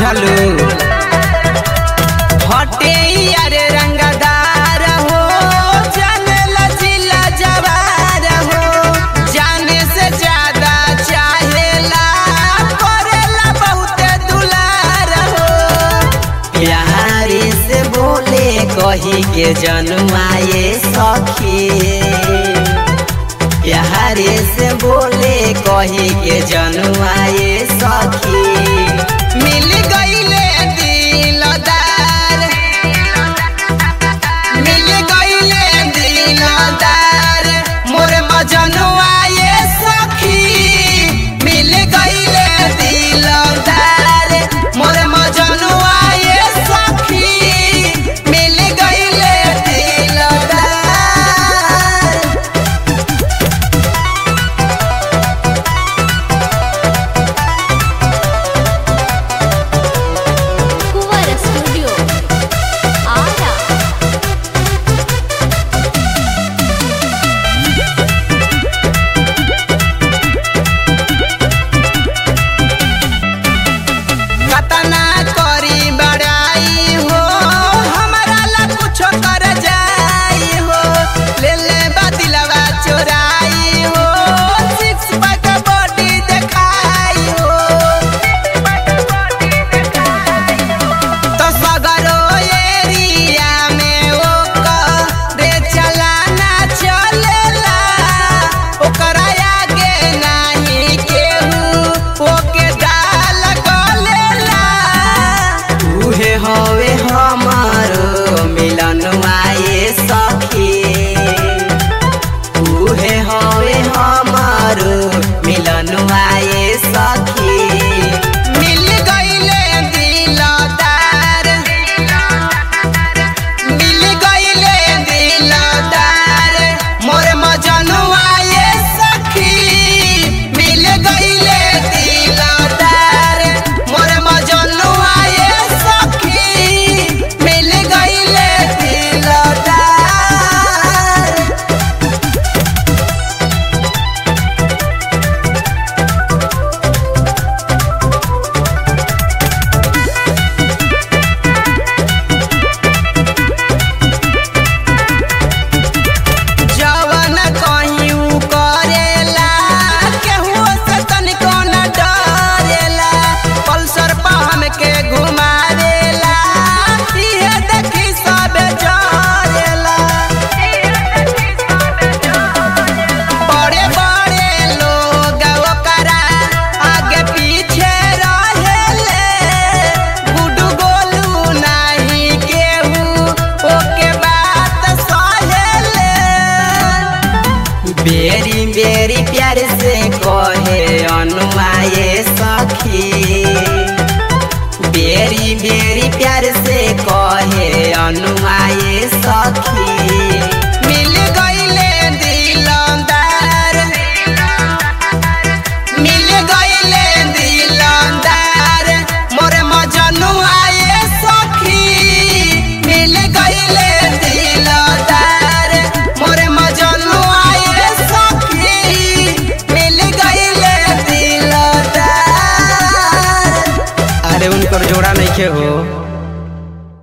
बुझलू हटे यारे रंगदार हो जाने लजीला जवार हो जाने से ज्यादा चाहेला करेला बहुत दुलार हो प्यारे से बोले कही के जन्माए सखी प्यारे से बोले कही के जन्माए सखी मिल गईले दिलदार मिल गईले दिलदार मोर मजनुआए सखी मिल गईले दिलदार मोर मजनुआए सखी मिल गईले दिलदार। कुंवर स्टूडियो आरा। कतना करी बड़ाई हो हमारा ला कुछो कर जाई हो ले ले बदिलवा चोराई हो सिक्स पैक बॉडी देखाई हो तो सगरो एरिया में ओ करे चलाना चलेला ओकरा आगे नाही केहू ओके डाल गलेला उहे हवे हमारो मिलन आए सखी उहे हवे हमारो मिलन आए सखी मिल गईले दिलदार मिल गईले दिलदार मोर मजनुआए सखी मिल गईले दिलदार मोर मजनुआए सखी मिल गईले दिलदार। जवन कहीं उ करेला केहू से तनिको न डरेला पल्सर पर हमके घुमावेला इहे देखी सब जरेला बड़े बड़े लोग ओकरा आगे पीछे रहेले गुडू गोलू नाही केहू ओके बात सहेले बेरी बेरी प्यार से कहे अनुआए सखी बेरी बेरी प्यार से कहे अनुआए सखी मिल गईले दिलदार मिल गईले दिलदार मोर मजनुआए सखी मिल गईले दिलदार मोर मजनुआए सखी मिल गईले दिलदार। अरे उनकर जोड़ा नहीं के हो